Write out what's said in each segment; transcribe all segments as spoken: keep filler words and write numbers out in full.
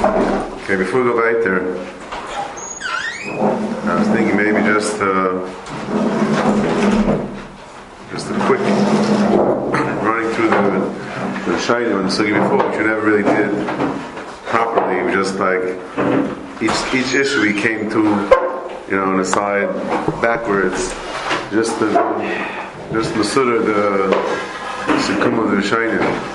Okay, before we go weiter, I was thinking maybe just uh, just a quick running through the the Shainim and the Sugi before, which we never really did properly. We just like each each issue we came to, you know, on the side backwards, just the just the sort of the Sikkum of the Shainim.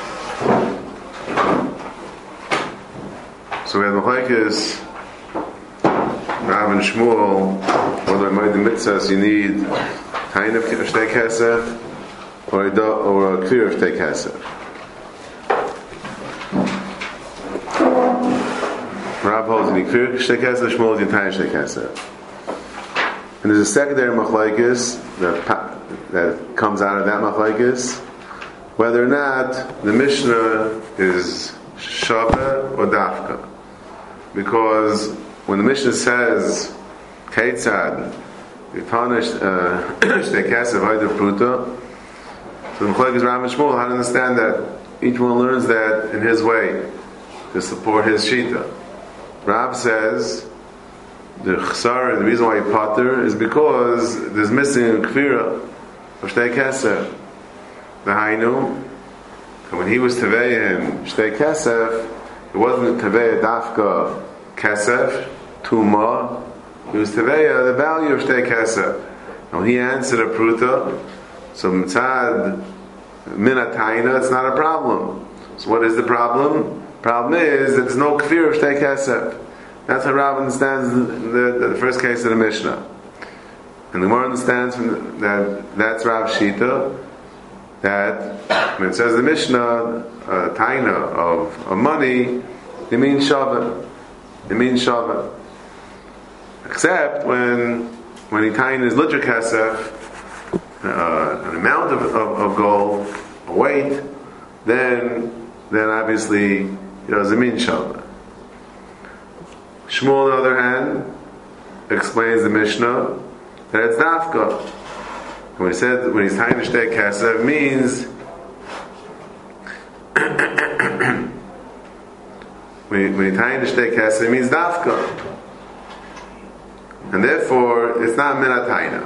So we have the Machlekes, Rav and Shmuel, whether I made the mitzvahs you need Taina of Shtei Kesef or a or a Kvir of Shtei Kesef. Rav holds in the Kvir of Shtei Kesef, Shmuel holds in Taina of Shtei Kesef. And there's a secondary Machlekes that that comes out of that Machlekes, whether or not the Mishnah is Shaveh or Dafka. Because when the Mishnah says Keitzad, you punish Shtei Kesef Hayda Pruta, so the Machlekes Rav and Shmuel how to understand that each one learns that in his way to support his shita. Rav says the Chsar, the reason why you potter is because there's missing a Kvira of Shtei Kesef. The Hainu, and when he was Tevei Shtei Kesef, it wasn't Tevei Dafka Kesef, Tuma, it was Tevei the value of Shtei Kesef. Now he answered a Pruta, so Mitzad Minataina, it's not a problem. So what is the problem? Problem is that there's no Kfir of Shtei Kesef. That's how Rav understands the, the, the first case of the Mishnah. And the Gemara understands from the, that that's Rav Shita, that when it says the Mishnah, uh, taina of, of money, it means shavah. It means shavah. Except when when he taina is litra kesef, uh, an amount of, of, of gold, a weight, then then obviously it doesn't mean shavah. Shmuel, on the other hand, explains the Mishnah that it's dafka. When he said when he's tying the Shtei Kesef, means when, when he's tying the Shtei Kesef, it means dafka, and therefore it's not minataina.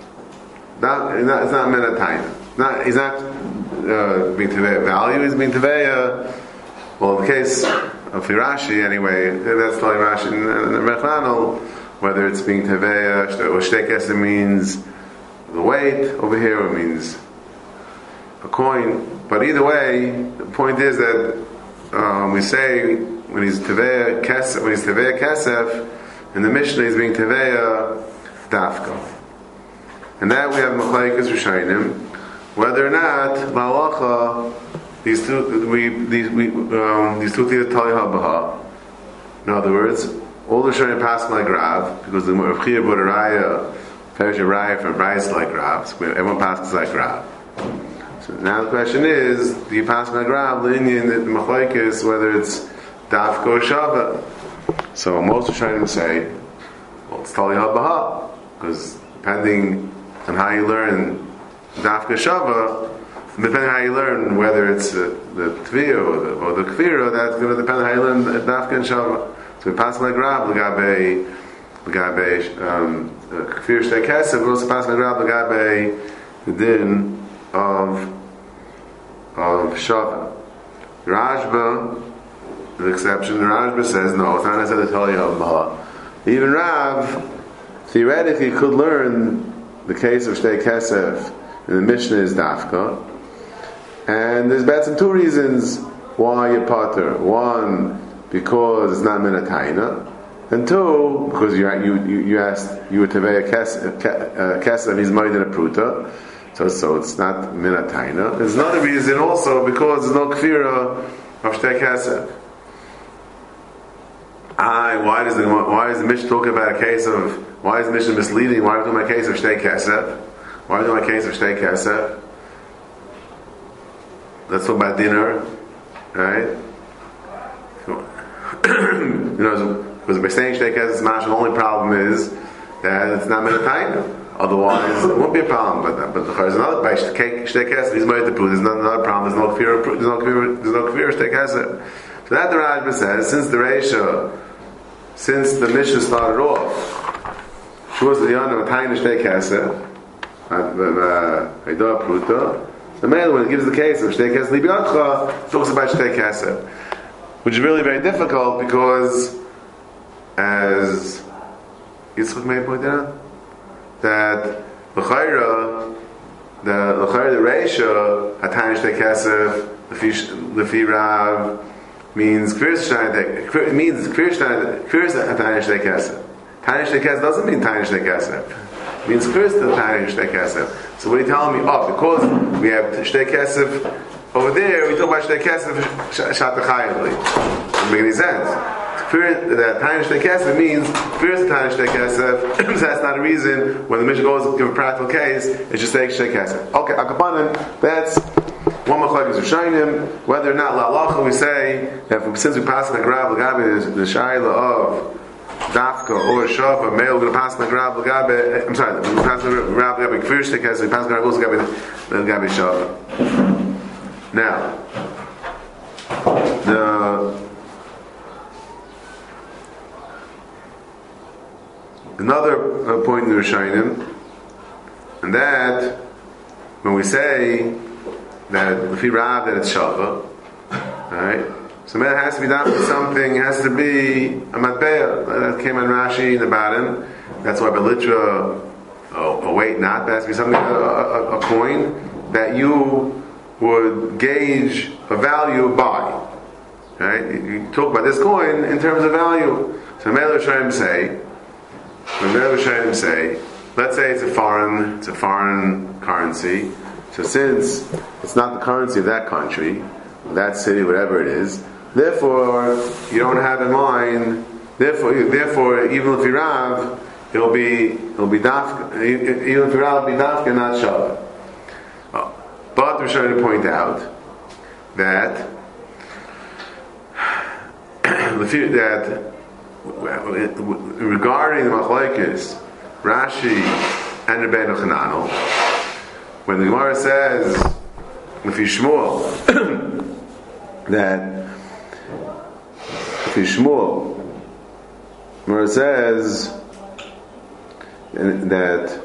It's not, it's not minataina. Not he's not uh, being teveya value. He's being teveya. Well, in the case of Rashi, anyway, that's telling Rashi in the Rechanol, whether it's being teveya or Shtei Kesef means the weight over here, it means a coin. But either way, the point is that um, we say when he's teveya kesef, when he's teveya kesef, in the Mishnah he's being teveya dafka, and that we have Machlekes Rishonim whether or not la'alacha these two we these we um, these two things tali habaha. In other words, all the Rishonim pass like Rav because the Rav Chia brought a raya. Persia Raya from Bryce like Rav, so everyone passes like Rav. So now the question is, do you pass like Rav, the Indian, the Machlekes, whether it's Dafka or Shava? So most are trying to say, well, it's Tali HaBaha, because depending on how you learn Dafka Shava, depending on how you learn whether it's uh, the Tviyah or the, or the Kfira, that's going to depend on how you learn Dafka and Shava. So we pass like Rav, L'gabe, L'gabe, um, Kfir Shtei Kesef, we also pass like Rav, L'gabe, the din of of Shava. Rashba, the exception, Rashba says, no, it's not necessarily to tell you of Baha. Even Rav, theoretically, could learn the case of Shtei Kesef, and the Mishnah is Dafka. And there's bad some two reasons why you potter. One, because it's not Minataina. And two, because you you you, you asked you were Teveya Kesef, he's married in a Pruta. So, so it's not Minataina. There's another reason also because there's no Kfira of Shtei Kesef. I why does the why is the Mishnah talking about a case of why is the Mishnah misleading? Why are we talking about a case of Shtei Kesef? Why are we talking about a case of Shtei Kesef? Let's talk about dinner, right? You know, because by saying Shtei Kesef Smash, the only problem is that it's not Minataina. Otherwise, it won't be a problem. But but there's another by Shtei Kesef. He's married to prove. There's not another problem. There's no fear. There's no fear. There's no fear of Shtei Kesef. So that the Rajba says, since the Reisha, since the Mishnah started off, she was the Yana of Taina Shtei Kesef, Haidah Pruta, the man when it gives the case of Shtei Kesef Libyatcha, talks about Shtei Kesef, which is really very difficult because, as Yitzchak may point out, that L'chayra, the L'chayra, the Reisha, Hatayin Shtei Kesef, Lefi Rav, means Kvirshnai, it means Kvirshnai, Kvirshnai Hatayin Shtei Kesef. Tayin Shtei Kesef doesn't mean Tayin Shtei Kesef. It means Kvirshnai Tayin Shtei Kesef. So what are you telling me? Oh, because we have Shtei Kesef over there, we talk about Shtei Kesef Shatachayim. Doesn't make any sense. That Tayin Shtei Kesef means Kvirshnai Tayin Shtei Kesef. So that's not a reason when the Mishnah goes to give a practical case, it's just take Shtei Kesef. Okay, Akapanim, that's one machlokes of Shainim, whether or not la'alacha we say that since we pass like Rav Lagabe the Shaila of Dafka or Shav, male we're going to pass like Rav Lagabe. I'm sorry, we pass like Rav Lagabe Kfir Shtekes, we pass like Rav Lagabe Shav. Now, the another point in the Shainim, and that when we say that if you Rav that it's Shava, right? So it has to be done with something. It has to be a matbeya. That came on Rashi in the bottom. That's why belitra, oh, a weight not. That has to be something, a, a, a coin that you would gauge a value by. Right? You talk about this coin in terms of value. So Mele Shayim say, when Mele Shayim say, let's say it's a foreign, it's a foreign currency. So since it's not the currency of that country, that city, whatever it is, therefore you don't have in mind. Therefore, therefore, even if you Rav, it'll be it'll be dafka. Even if you Rav, it'll be dafka, not Shabbat. Oh. But we're trying to point out that that regarding the machlokes Rashi and Rebbeinu Chananel, when the Gemara says, if you Shmuel, that if you Shmuel, Gemara says that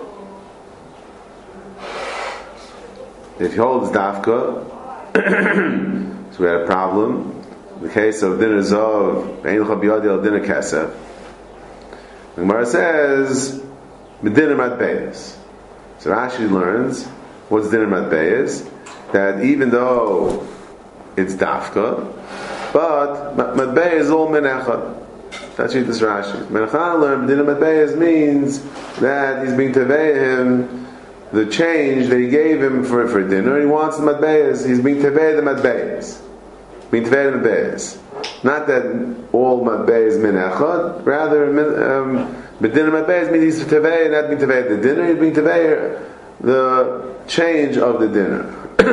if he holds Dafka, so we had a problem. In the case of Dinner Zov, Ein Chabiyadi al Dinner Kesef, the Gemara says, Medinner Matbeis. So Rashi learns, what's Dinner Matbeis? That even though it's Dafka, but Matbeis is all Menechad. That's what this Rashi. Menechad learned, Dinner Matbeis means that he's being Tevei him the change that he gave him for, for dinner, he wants the Matbeis, he's being Tevei the Matbeis. Being Tevei the Matbeis. Not that all Matbeis Menechad, rather, um, but dinner Matbeis means he's Tevei, not being Tevei the dinner, he's being Tevei the change of the dinner.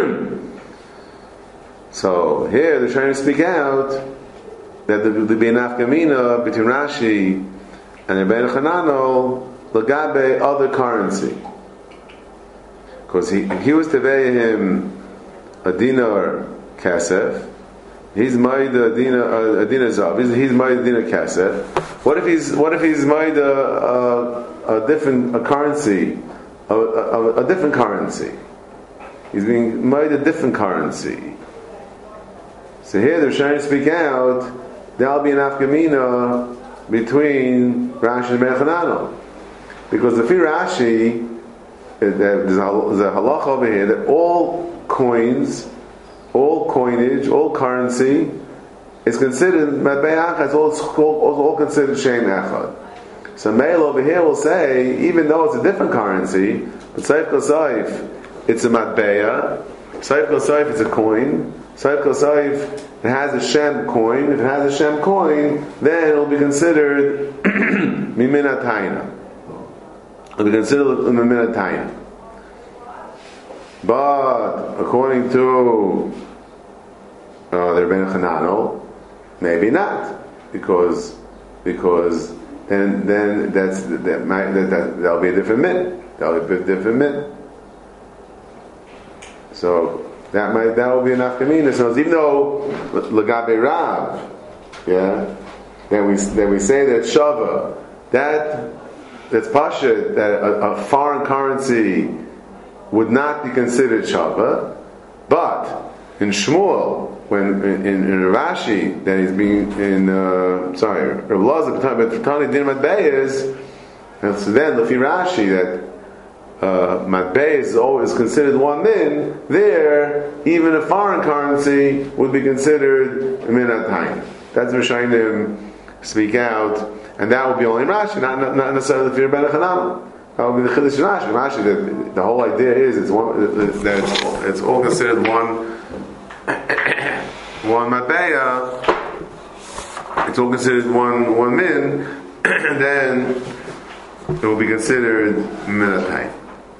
So here they're trying to speak out that there will be an afkamina between Rashi and Rebbeinu Chananel lagabe other currency, because he if he was tevei him a dinar kasef, he's made a dinar a dinar zav. He's, he's made a dinar kasef. What if he's what if he's made a, a, a different a currency, a, a, a different currency? He's being made a different currency. So here they're trying to speak out. There'll be an afkamina between Rashi and Rebbeinu Chananel, because the Rashi, there's a halacha over here that all coins, all coinage, all currency is considered matbei achad. It's all, all, all considered shem echad. So Meil over here will say, even though it's a different currency, but Saif Kol Saif, it's a matbeya. Saif Kol Saif, it's a coin. Saif Kol Saif, it has a Shem coin. If it has a Shem coin, then it will be considered Mimina Taina. It will be considered Mimina Taina. But according to uh, the Rebbeinu Chananel, maybe not, because because then then that's that might that, that that'll be a different min. That'll be a different min. So that might that would be enough nafkamina. So even though Lagabe Rav, yeah, that we that we say that shava, that that's pasha, that a, a foreign currency would not be considered shava, but in Shmuel, when in, in, in Rashi, that he's being in uh, sorry, Rav Lazar, but Tani Din Matbei is, and so then Lefi Rashi that uh, Matbei is always considered one min. There, even a foreign currency would be considered a min atayim. That's Rishonim speak out, and that would be only in Rashi, not, not, not necessarily Lefi Rebbeinu Chananel. That would be the Chiddush in Rashi. Rashi, that the whole idea is it's one that it's, it's all considered one. One matbeya, it's all considered one one min, and then it will be considered minatayim.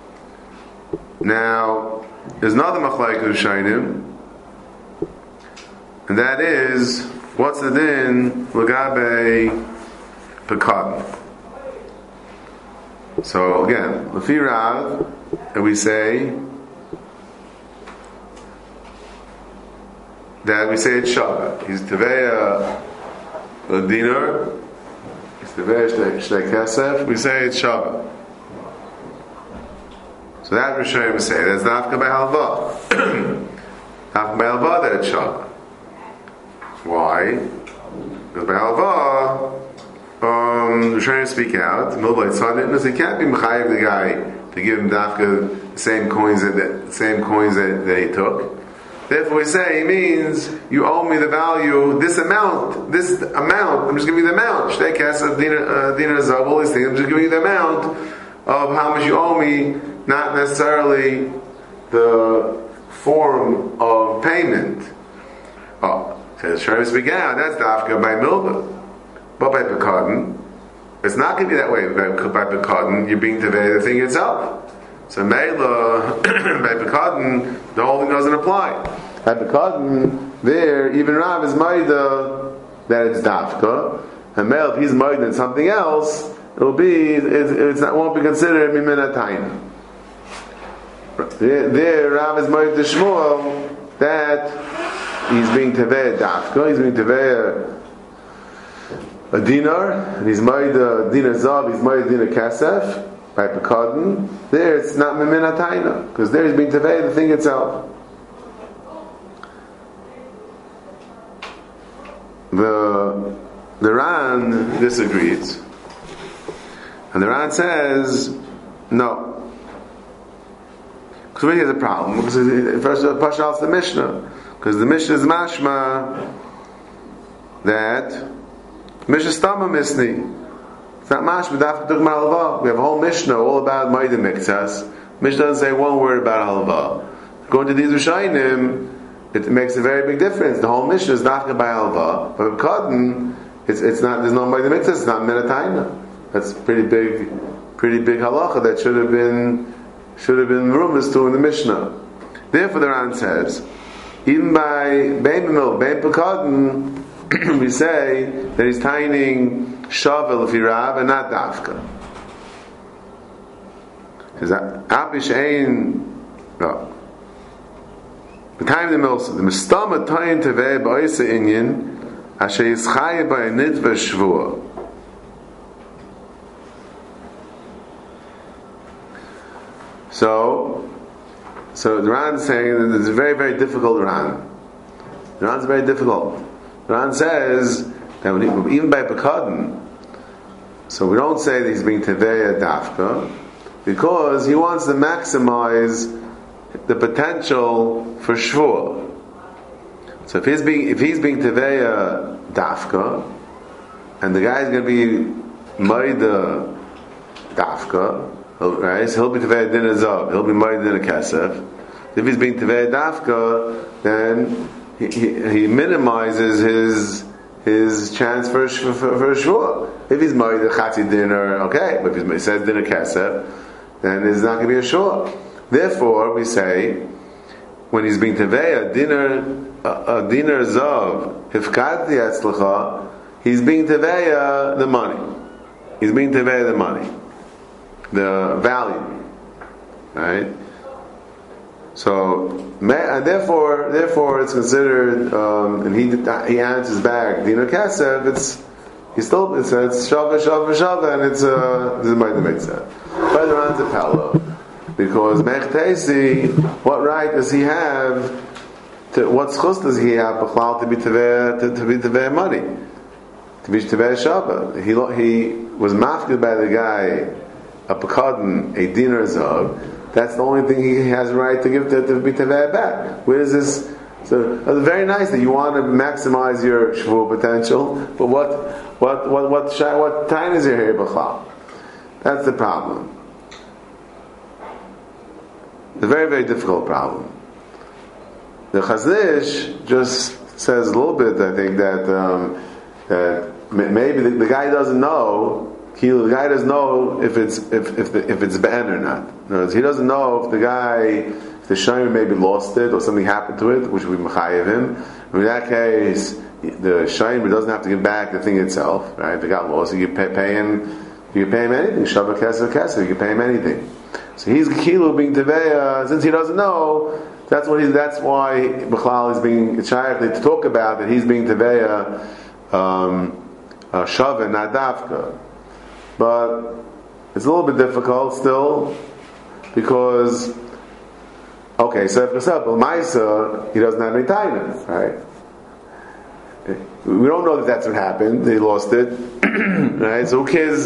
Now, there's another machlokes Rishonim, and that is what's the din l'gabe pekadon. So again, lefi Rav, and we say that we say it's shava. He's teveya a dinar. He's teveya shtei kesef. We say it's shava. So that Rishonim say that's dafka by halva. Dafka by halva that it's shava. Why? Because by halva, um, Rishonim speak out. Milbay tzaddik. He can't be mechayev the guy to give him dafka the same coins that the same coins that, that he took. Therefore, we say he means you owe me the value, this amount, this amount. I'm just giving you the amount. Shtei kesef dinar zav. All these things. I'm just giving you the amount of how much you owe me, not necessarily the form of payment. Oh, says Shari speak out. That's dafka by milva, but by pekadon, it's not going to be that way. By, by pekadon, you're being tevei the thing itself. So Meila, by Pekadon, the whole thing doesn't apply. By Pekadon, there, even Rav is Maida that it's Dafka, and Meila, if he's Maida in something else, it'll be, it, it's not, won't be considered Mimina Taina. There, there, Rav is Maida Shmuel, that he's being Tevei Dafka, he's being Tevei a dinar, and he's Maida Dinar Zav, he's Maida Dinar Kasef. By Pekadon, there it's not Mimina Taina, because there is being Tevei the thing itself. The the Ran disagrees, and the Ran says no. Because really has a problem. Because first of all, Pasha the Mishnah, because the Mishnah is mashma that Mishnah Stama Misni. It's not mashma daf dug malava. We have a whole Mishnah all about Maida Miktas. Mishnah doesn't say one word about halva. Going to these Rishonim, it makes a very big difference. The whole Mishnah is dafka by halva, but Pekadon, it's it's not. There's no Maida Miktas. It's not minatayna. That's pretty big, pretty big halacha that should have been should have been rumors to in the Mishnah. Therefore, the Ran says, even by Bein B'mil, Bein Pekadon, we say that he's tining Shavel if Rav and not Dafka. Says Apish Ein no. The time the Milsa, the Mistama Tayin Tevei Ba'isa Inyan Asher Yischai by Nidva Shvua. So so the Ran is saying that it's a very, very difficult Ran. The Ran is very difficult. The Ran says that when he, even by Pekadon, so we don't say that he's being Teveya Dafka, because he wants to maximize the potential for Shvua. So if he's being if he's being Teveya Dafka, and the guy's going to be Maida Dafka, right? So he'll be Teveya Din Azav, he'll be Maida Din Kesef. If he's being Teveya Dafka, then he, he, he minimizes his his chance for for, for a shvua. If he's married a chatzi dinner, okay, but if he says dinner kesef, then it's not going to be a shvua. Therefore, we say when he's being teveya dinner a, a dinner zav hifkati etzlecha, he's being teveya the money. He's being teveya the money, the value, right? So, and therefore, therefore, it's considered, um, and he he answers back, Dina Kesef, it's, he still, it's, it's Shava, Shava, Shava, and it's, uh, this is my mitzvah. But the Ran's a Pella. Because Mechtesi, what right does he have, to, what schus does he have, B'chlal, to be Teveh, to, to be Teveh money? To be Teveh Shava. He, he was mafked by the guy, a Pekadon, a dinar zav. That's the only thing he has a right to give to, to be Teveh back. Where is this? So it's very nice that you want to maximize your shvu potential, but what what what what what, what time is your here b'chal? That's the problem. It's a very very difficult problem. The Chaznish just says a little bit. I think that um, that maybe the, the guy doesn't know. He, the guy doesn't know if it's if if, the, if it's ben or not. In other words, he doesn't know if the guy, if the shayim maybe lost it or something happened to it, which would be mechayev him. In that case, the shayim doesn't have to give back the thing itself, right? If it got lost, you can pay, pay him. You can pay him anything. Shabbat kesef kesef. You can pay him anything. So he's kilu being teveya since he doesn't know. That's what he. That's why Bichlal is being shayach to talk about that he's being teveya um, uh, shava not dafka. But it's a little bit difficult still because okay, so for example, Maisa he doesn't have any tainas, right? We don't know that that's what happened. They lost it, right? So who cares,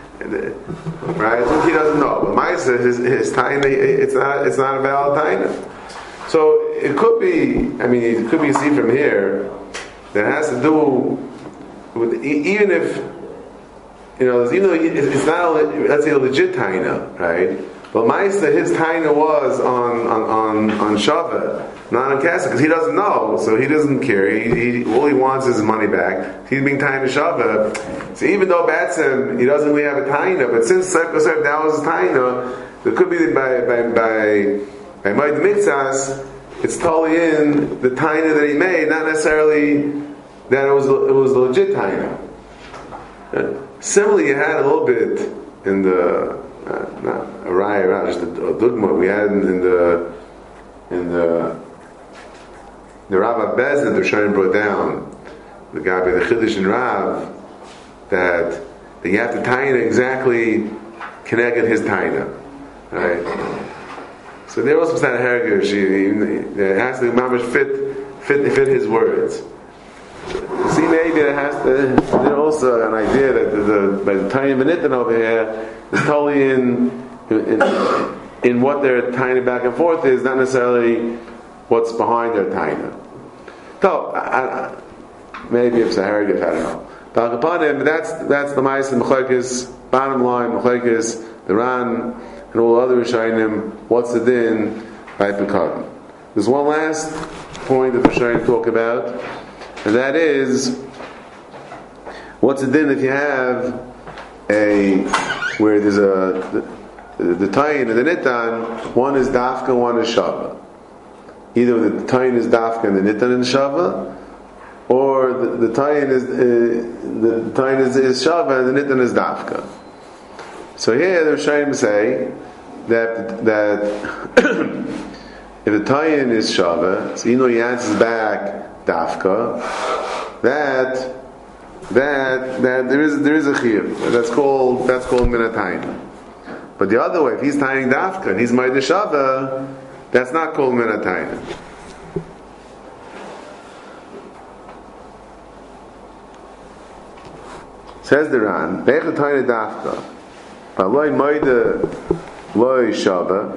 right? So he doesn't know. But Maisa his his taina it's not it's not a valid taina. So it could be. I mean, it could be seen from here that has to do with even if. You know, even though it's not, a, let's say, a legit taina, right? But Ma'aseh, his taina was on on on, on Shavah, not on Kesef, because he doesn't know, so he doesn't care. He, he all he wants is his money back. He's being taina Shavah. So even though Batsim, he doesn't really have a taina, but since Seif Kosef, that was his taina, it could be that by by by by Moed Mitzas, it's totally in the taina that he made, not necessarily that it was it was a legit taina. Similarly, you had a little bit in the uh, not a raya, just a, a dugma. We had in, in the in the the Rav Bez that the Shayim brought down the guy by the Chiddush and Rav that that you have to taina exactly connect his taina, right? So there was some kind of hergish. It has to mamish fit fit fit his words. See, maybe it has to. There's also an idea that the, the by the tiny Benitton over here is totally in, in in what they're tiny back and forth is not necessarily what's behind their tiny. So I, I, maybe it's a hergif, I don't know. But upon him, that's that's the mice and mechokis. Bottom line, mechokis, the Ran, and all the other Rishonim. What's the din by Pekadon? There's one last point that the Rishonim talk about. And that is, what's the din if you have a where there's a the, the tayin and the nitan, one is dafka, one is shava. Either the tayin is dafka and the nitan is shava, or the, the tayin is uh, the tayin is, is shava and the nitan is dafka. So here the Rishonim say that that if the tayin is shava, so you know he answers back dafka, that that that there is there is a chiyuv. That's called that's called minatayna. But the other way, if he's tying dafka and he's ma'id shava, that's not called minatayna. Says the Ran, be'echad tayna dafka, ba'loy ma'id loy shava,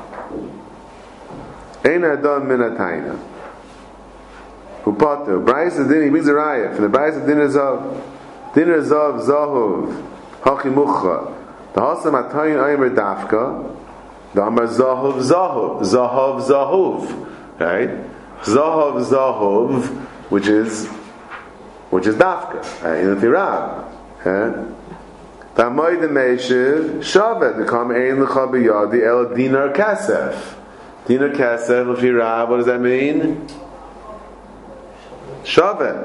ein adam minatayna. Upato, Bryce is dinner, brings a raya. For the Bryce of dinner zav, dinner zav zahov, hachimucha. The hasam atayin aymer dafka, the amar zahov zahov, zahov zahov, right? Zahov zahov, which is which is dafka, right? In the tirab, right? Tamoy the meishiv shavet the kam ein lecha biyadi el dinar kasef, dinar kasef l'firab. What does that mean? Shavet.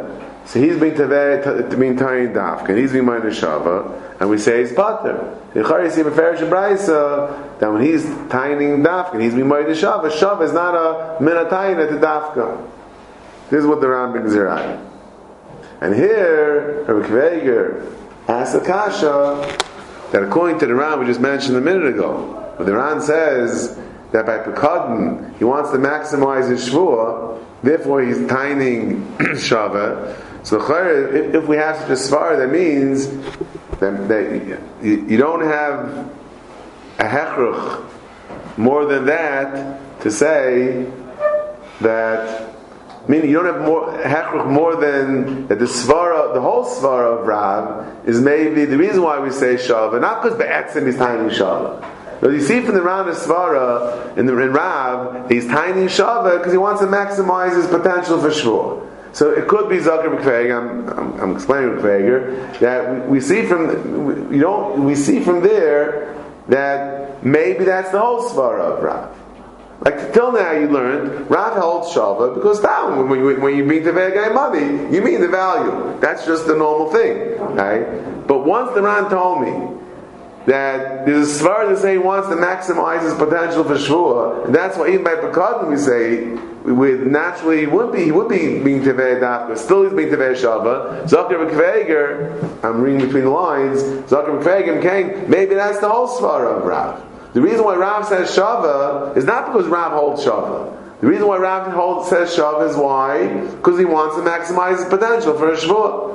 So he's being tevei, being tayin dafka, and he's being minor shava, and we say he's pater. The Chari see beferish brayso that when he's tayining dafka, and he's being minor shava, shava is not a minatayina to dafka. This is what the Ram brings here out. And here, Rabbi Kveger asks the kasha that according to the Ram we just mentioned a minute ago, but the Ram says that by Pekadon he wants to maximize his shvuah, therefore he's tining shava. So if, if we have such a svar, that means that, that you, you don't have a hechruch more than that to say that. Meaning you don't have more hechruch more than that the svara, the whole svara of Rav is maybe the reason why we say shava, not because be'etzim is tiny shava. But you see from the round of svara in the in Rav, he's tiny shava because he wants to maximize his potential for shvur. So it could be Zakir B'Kveger. I'm, I'm, I'm explaining B'Kveger that we, we see from we, you don't we see from there that maybe that's the whole svara of Rav. Like till now, you learned Rav holds shava because down when you when you mean the guy money, you mean the value. That's just the normal thing, right? But once the Ran told me that there's a svar to say he wants to maximize his potential for shvuah, and that's why even by Pekadon we say we would naturally he would be he would be being tevei dafka, still he's being tevei shava. Zakir B'Kveger, I'm reading between the lines. Zakir B'Kveger came. Maybe that's the whole svar of Rav. The reason why Rav says shava is not because Rav holds shava. The reason why Rav holds says shava is why? Because he wants to maximize his potential for a shvuah.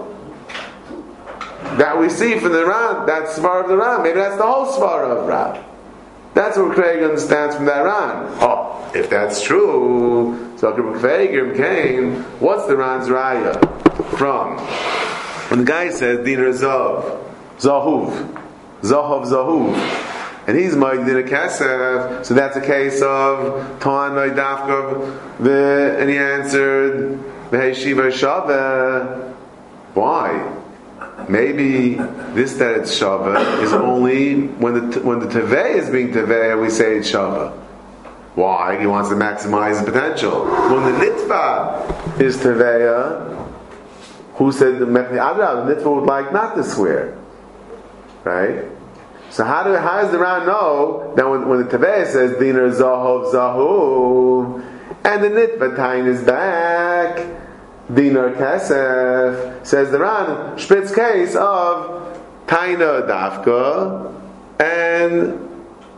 That we see from the Ran, that's svar of the Ran. Maybe that's the whole svar of Rav. That's what Craig understands from that Ran. Oh, if that's true, so Craig came. What's the Ran's raya from? When the guy says Diner Zav, Zahuv, Zahav Zahuv. And he's Moed in a Kesef, so that's a case of Ta'anoi Dafka, the and he answered V'hei Shiva Shava. Why? Maybe this that it's Shava is only when the when the Tevei is being Tevei, we say it's Shava. Why? He wants to maximize the potential. When the Nitva is Teveya, who said the Mechni Adra, the Nitva would like not to swear, right? So how do how does the Ran know that when, when the Tevei says Dinar Zahov Zahuv and the Nitva Tain is back, Dinar Kesef, says the Ran, Spitz case of Taina Dafka, and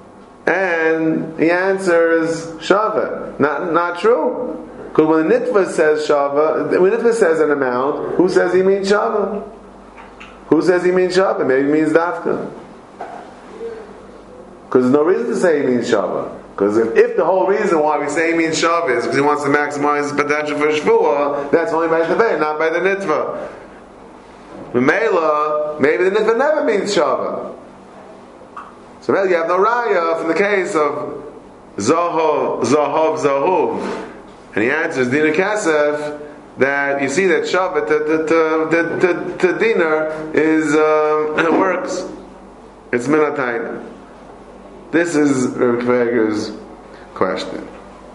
and he answers Shava. Not not true. Because when the Nitva says Shava, when the Nitva says an amount, who says he means Shava? Who says he means Shava? Maybe he means Dafka. Because there's no reason to say he means Shava. Because if, if the whole reason why we say he means Shava is because he wants to maximize his potential for Shvuah, that's only by the Tevei, not by the Nitva. Mela, maybe the Nitva never means Shava. So maybe you have no raya from the case of Zahov, Zahov, Zahuv. And he answers Dina Kasef that you see that Shava to, to, to, to, to Dinar is, um, it works. It's Minatayna. This is Rabbi Kveger's question.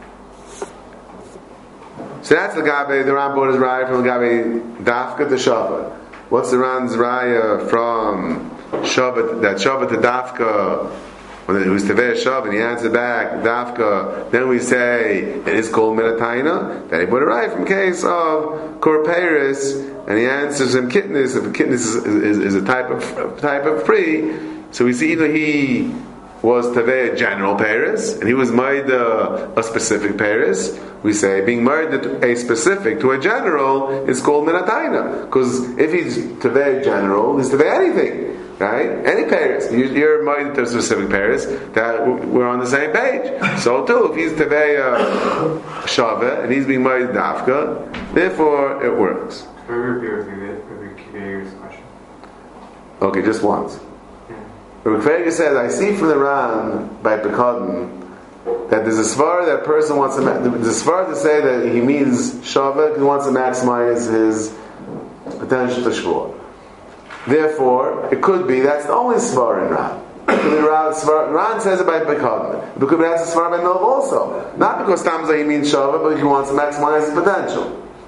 So that's the Gabe, the Ran brought his raya from the Gabe Dafka to Shava. What's the Ran's raya from Shava, that Shava to Dafka, when it was Tevei Shava, and he answered back, Dafka, then we say, it is called Minatayna, then he brought a raya from case of Korpeiris, and he answers him Kitnis, if a Kitnis is, is, is a type of type of free, so we see either he was Tevei a general Paris, and he was made a, a specific Paris. We say being married to a specific to a general is called Minatayna, because if he's Tevei general, he's Tevei anything, right? Any Paris. You're married to a specific Paris, that we're on the same page. So too, if he's Tevei uh, Shava, and he's being married to Dafka, therefore it works. Can we repeat Kveger's question? Okay, just once. Rabbi Kveger says, I see from the Ran by Pekadon that there's a svar that a person wants to, there's a svar to say that he means Shavak, he wants to maximize his potential to Shvuah. Therefore, it could be that's the only svar in Ran. Ran, Ran says it by Pekadon. It could be that's a svar by Nov also. Not because Tamza he means Shavak, but he wants to maximize his potential.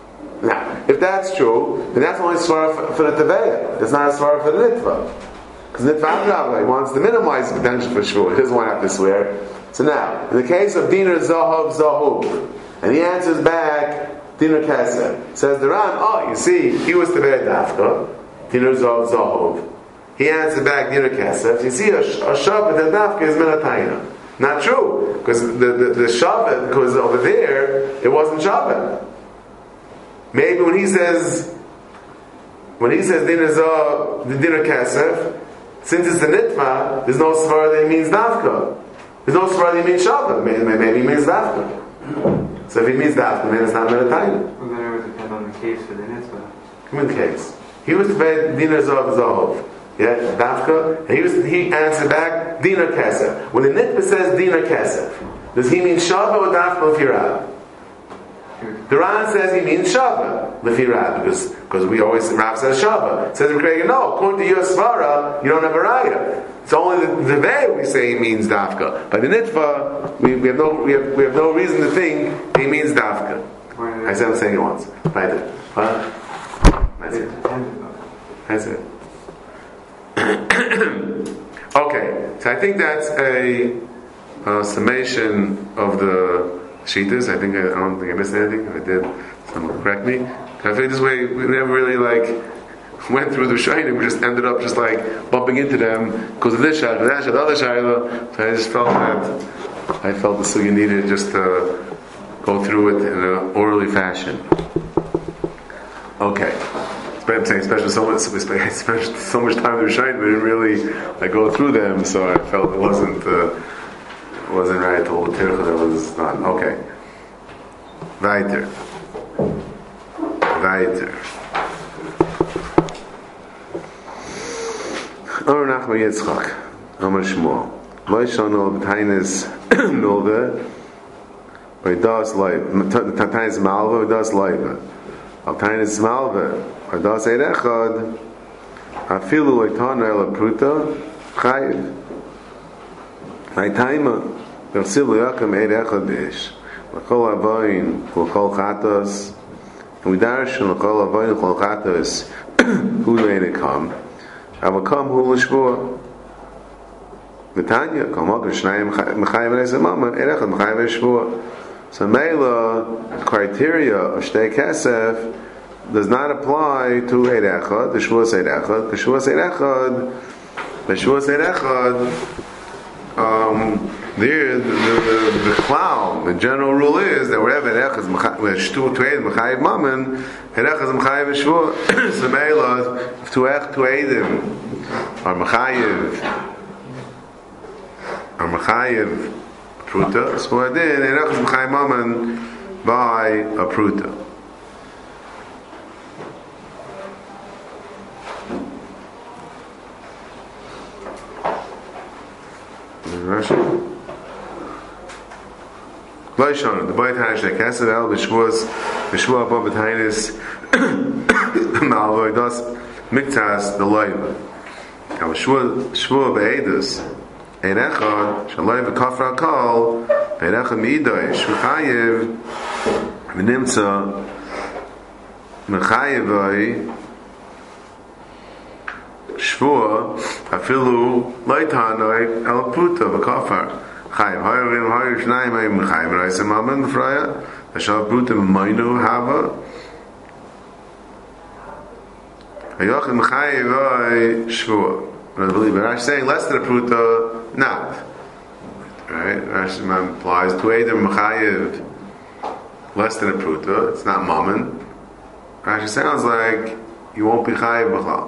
Now, if that's true, then that's only svara for, for the teveya. It's not a svara for the nitva. Because nitva Rabbi wants to minimize the potential for shvur. He doesn't want to have to swear. So now, in the case of dinar zahav zahub, and he answers back dinar kesef, says the Ran, oh, you see, he was teveya dafka, dinar zahav zahub. He answered back dinar kesef. You see, a, a shabbat and dafka is minatayna. Not true, because the the, the shabbat, because over there it wasn't shabbat. Maybe when he says, when he says dinar zahav, the dinar kesef, since it's a nitva, there's no svara that means dafka. There's no svara that means shabbat. Maybe, maybe it means dafka. So if he means dafka, then it's not minatayna. Well, then it would depend on the case for the nitva. Come in case. He was to pay dinar zahav zahov. Yeah, dafka. And he was he answered back dinar kesef. When the nitva says dinar kesef, does he mean shabbat or dafka l'firab? The Ran says he means Shabbat, Lefirad, because because we always Rav says Shabbat. Says Rebbe, no, according to your svara, you don't have a raya. It's only the, the Veh we say he means Dafka. By the Nitva, we, we have no we have we have no reason to think he means Dafka. I said I'm saying it once. Right there. Huh? That's it. That's it. Okay, so I think that's a, a summation of the Shitas. I think I, I don't think I missed anything. If I did, someone correct me. I think this way we never really like went through the Shainim. We just ended up just like bumping into them because of this Shailah, that Shailah, the other Shailah. So I just felt that I felt the Sugya needed just to go through it in an orderly fashion. Okay. I'm saying, especially so much, especially so much time in the Shainim, we didn't really like go through them. So I felt it wasn't. Uh, It wasn't right to hold the tircha, that was not. Okay. Weiter. Weiter. Omer Nachman Yitzchak. Omer Shmuel. Lo yishonu b'tainis milva, v'das loiva. B'tainis malva, v'das loiva. B'tainis malva, v'das eid echad, afilu loitana el pruta, chayiv. V'taima, v'chsiv l'yakam eid echad b'ish. L'kol avoyin, l'kol chatos, and we darshan l'kol avoyin, l'kol chatos, hu le'enekam, avakam hu l'shvua. V'tanya, kol mokar shnayim m'chayim v'nezem mama, eid echad m'chayim v'shvua. So Mela, the criteria of Shtei Kesef does not apply to eid echad, the shvuas eid echad, the shvuas eid echad, the shvuas eid echad, Um, there, the, the, the, the clown, the general rule is that wherever Erech is Shtu Tueid Mechayiv Mammon, Erech is Mechayiv Shvua. So Meila, if Tuech Tueidim are Mechayiv, are Mechayiv Pruta, so then Erech is Mechayiv Mammon by a Pruta. Rashi. Loishon, the boy Tanish that Kesef El B'Shvuas B'Shvua Abba B'Tainis Malvoy Das Miktas the Loiva. Now Shvua Shvua B'Eidus Ein Echad Shaloi B'Kafra Kol Ein Echad Mi'idoy Shvuchayev V'Nimtza Mechayevoy Shvua afilu loitanoi el puta v'kafar chayim hayarim hayir shnayim hayim chayim reisem amen fraya ashal puta m'maynu hava hayachim chayim shvua. I believe Rashi saying less than a puta, not right. Rashi implies to eidim m'chayiv less than a puta. It's not mammon. Rashi sounds like you won't be chayiv b'chal.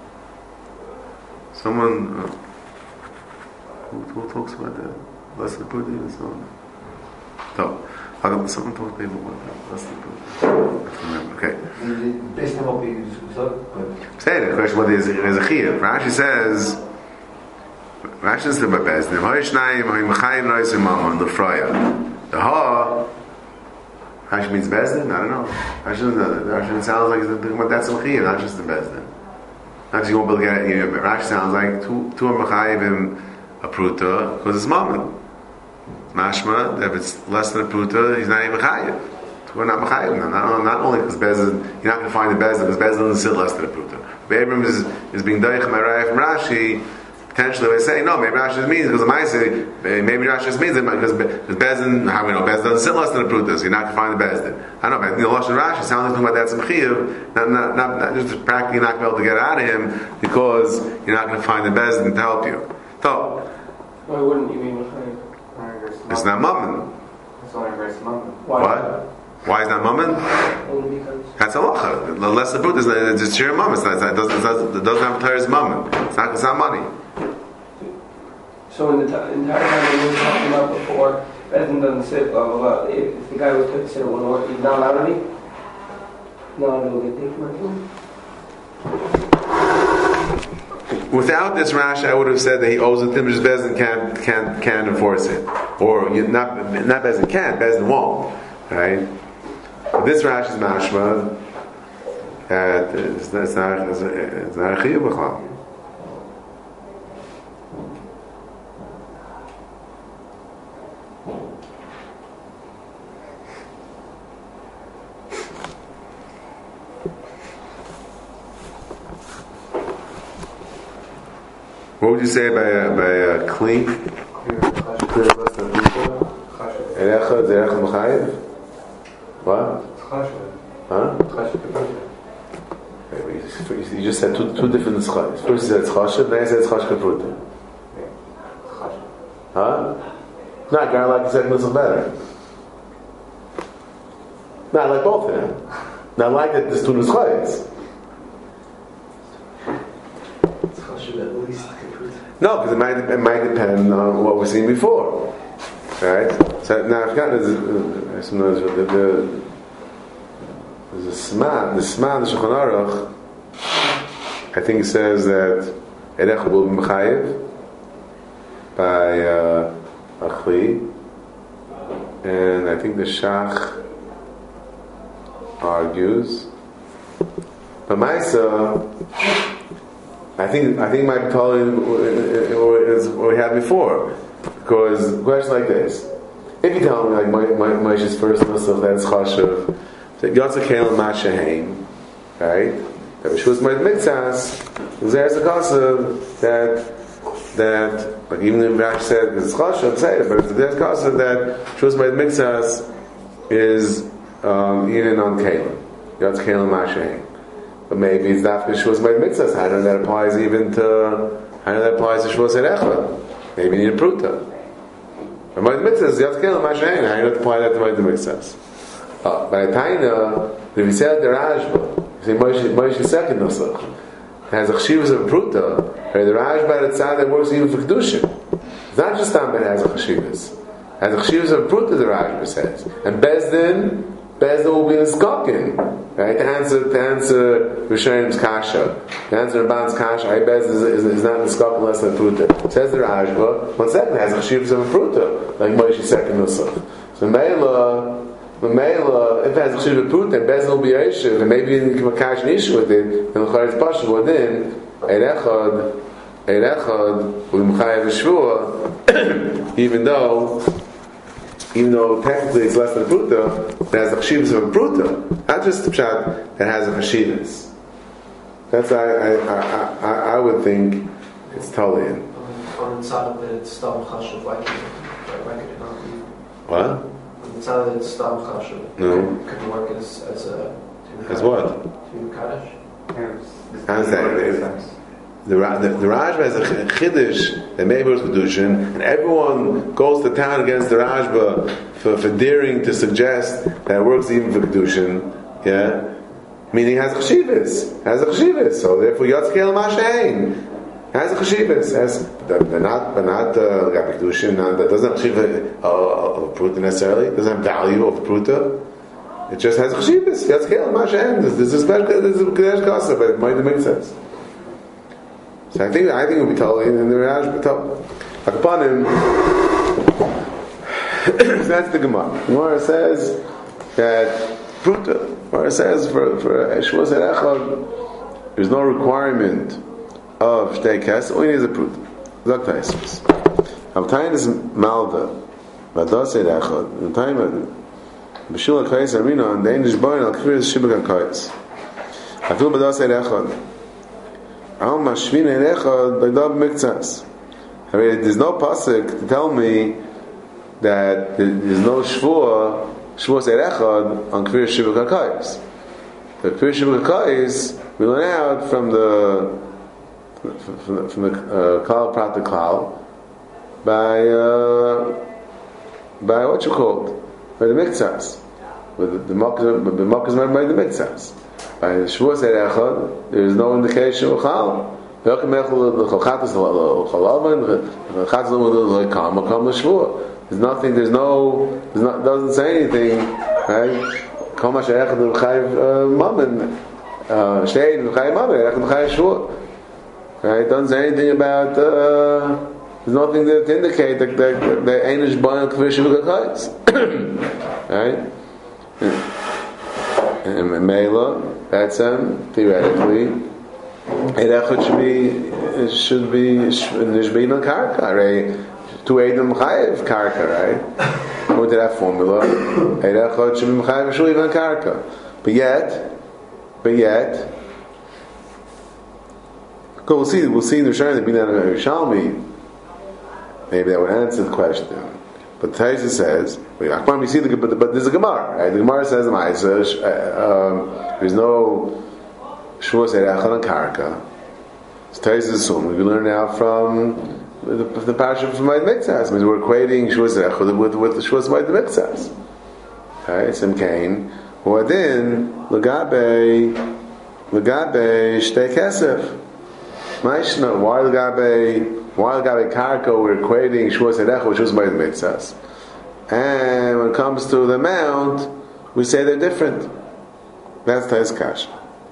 Someone uh, who, who talks about that? Less than Pudding and so on. So, someone talked maybe about that. Less than Pudding. Okay. Based on what we said, say the question what is is a chiyuv. Rashi says Rashi says about Bezdin. Hoishnayim hoimachayim noisim mamon the fraya. The ha Rashi means Bezdin. I don't know. Rashi Rashi sounds like it's talking about that's a chiyuv, not just the Bezdin. Actually, you won't be able to get it. You know, Rashi sounds like two two are mechayivim a pruta because it's mammon. Mashma, if it's less than a pruta, he's not even mechayiv. we're not Machayim. Not, not only because Bezin, you're not going to find the Bezin, because Bezin doesn't sit less than a Pruta. But Abraham is, is being Daich Marayah from Rashi, potentially they say, no, maybe Rashi means, because of my say, maybe Rashi means it, because Bezin, how we know, Bezin doesn't sit less than a Pruta, so you're not going to find the Bezin. I don't know, but the Lashon Rashi sounds like about that some Chiyav, not, not, not, not just practically not going to be able to get out of him, because you're not going to find the Bezin to help you. So, why wouldn't you be Machayim? It's not Mammon. It's only Grace Mammon. What? Why is that Mammon? Only because. That's halacha. The less the boot is, it's just sheer Mammon. It doesn't, it doesn't, it doesn't have Torah's Mammon. It's not, it's not money. So in the t- entire time we were talking about before, Bezin doesn't sit, blah, blah, blah. If, if the guy was to sit at one order, he's not allowed to be? Not allowed to go get taken by him? Without this Rashi, I would have said that he owes it to him, just Bezin can't, can't, can't enforce it. Or, you, not, not Bezin can't, Bezin won't. Right? This Rashi is mashma that it's not, it's not, it's not a chiyuv b'chal. What would you say by a, by a clean? Clear less than people? Erecha, Zerecha M'chayev? What? Huh? You just said two, two different schayes. First you said chashav, then you said chashav pruta. Huh? Not kind of like you said this is better. Not like both of them. Not like that there's two schayes. No, because it might it might depend on what we've seen before. Right? So now I've got this. Uh, sometimes the, the there's a sman, the sman, the Shulchan Aruch. I think it says that Erech will be mechayev by uh, Achli, and I think the Shach argues. But Maisa, I think I think my Ptolemy is what we had before. Because a question like this: if you tell me like my my Moshe's first nusach that's chashuv, that Yatsa Kael Mashahain, right? That Rishus Moed Mitzas, there's a kasav that that like even if Rashi said it's chashuv, say it, but if there's a kasav that Rishus Moed Mitzas is um, even on Kael, Yatsa Kael Mashahain, but maybe it's not Rishus Moed Mitzas. How do that applies even to how do that applies to Shavuos Erecha? Maybe you need a pruta. But my mitzvah is Yat Kael Mashahain. How do you not apply that to my mitzvahs? Uh, by the time the we said the Rashba, you say Moshe's second nusach has a chshivus of a pruta. The Rashba the tzad that works even for kedushin. It's not just time that has a chshivus. Has a chshivus of a pruta. The Rashba says, and Bezdin, Bezdin will be in skokin. Right, to answer to answer Rishayim's kasha, to answer Rabban's kasha, I bet is, is, is not in the scope unless than pruta. Says the Rashba, one second has a chshivus of a pruta, like Moshe's second nusach. So Meila, Meila, if it has a chshivus of pruta, and Bezin will be Yeshiv, and maybe you can catch an issue with it, and the Charetz Pasha within Eirechad, Eirechad, with M'chayev Shvua, even though. Even though technically it's less than a pruta, it has a chshivus of a pruta. Not just the pshat that has a chshivus. That's I I, I I I would think it's totally in. On the side of the stam chashuv, why could it not be? What? On the side of the stam chashuv, no. Could it work as as a as what? To kaddish. How's that? The, the, the Rashba has a chiddush that maybe was kedushin, and everyone goes to town against the Rashba for, for daring to suggest that it works even for kedushin. Yeah, meaning it has a chshivus, has a chshivus. So therefore, Yatsa Kael Mashahain has a chshivus. Has but not but not uh, kedushin. That doesn't have chshivus of a pruta necessarily. It doesn't have value of a pruta. It just has a chshivus. Yatsa Kael Mashahain. This is a special. This is a kedesh kasa, but it might make sense. So I think I think it will be totally in the Rash, but like upon him, that's the Gemara. Gemara says that pruta. Gemara says for for Shavuos Erechad, there's no requirement of shtei kes. Only is a pruta. Zak Taisus. I'm tying this malva, but does say Erechad. I'm tying B'shul HaKayis Arina, and the English boy, al Kfir is Shibuk HaKayis. I feel Badas Eid Echad. Al Mashvin Eid Echad, B'dab Miktzas. I mean, there's no pasuk to tell me that there's no Shvuah, Shvuah Eid Echad, on Kfir Shibuk HaKayis. The Kfir Shibuk HaKayis, we learn out from the from the, from the uh, Klal Prat Klal by uh, by what you called by the Miktzas, with the the Makkah is made by the Miktzas. By the Shavuos Eid Echad, there is no indication of Chal. The Chalchatas the Chalavan, the Chatzal the Kam, Kam the Shavuot. There's nothing. There's no. There's not. Doesn't say anything. Right? Kam Shayach the Chayiv Mammon, Shtein the Chayiv Mammon, Echad the Chayiv Shavuot. Right? It doesn't say anything about. Uh, there's nothing there to indicate that the the Einish Bayan Kfir Shivuk HaKayis. Right? And Mela, that's um, theoretically, Eid Echad should be should be Nishbein on Karka, right? To Eidem Chayiv Karka, right? According to that formula, Eid Echad should be Chayiv Shuliv on Karka. But yet, but yet. We'll see. We'll see in the Shana the Binan Yerushalmi. Maybe that would answer the question. But Taisa says, we see the but, but there's a Gemara. Right? The Gemara says, uh, "There's no Shavuos Eid Echad on Karka." So Taisa assumes we learn now from the, the parasha from Ma'id Miktzas. Means we're equating Shavuos Eid Echad with with the Shavuos Ma'id Miktzas. Okay, Sim Kain. Uadin Lagabe Lagabe Shtei Kesef. Maishna, why the Gabe, why the Gabe Karko, we're equating Shavuos Eid Echad with Shavuos Ma'id Miktzas. And when it comes to the amount, we say they're different. That's Tais Kash.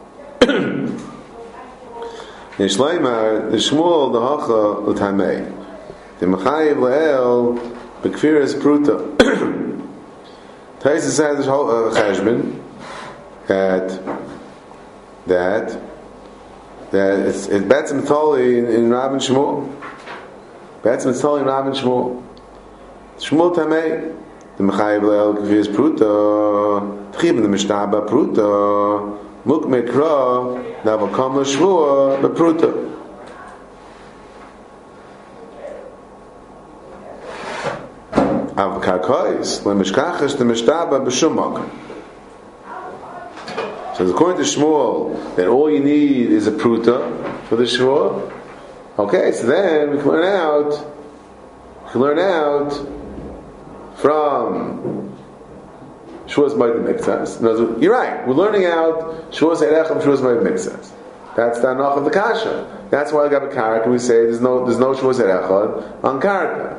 Nishleimar, the Shmuel, the Hacha, the Tamei. The Mechayiv Le'el, the Kfir is Pruta. Tais says this whole Cheshbon, that, that, that it's it's Betzim Toli in, in Rav and Shmuel. Betzim Toli in Rav and Shmuel. Shmuel Tamei. The Mechayiv Le'el Kfir is Pruta. Tchib the Mishnaba Pruta. Muk Mekra. Navakam L'Shvua Bepruta. Av Karkois Lemishkachish the Mishnaba B'Shumak. So according to Shmuel, that all you need is a pruta for the shvuah. Okay, so then we can learn out, we can learn out from Shavuos Ma'id Miktzas. You're right. We're learning out Shavuos Eid Echad, Shavuos Ma'id Miktzas. That's the anach of the kasha. That's why I got a karka. We say there's no there's no Shavuos Eid Echad on karka.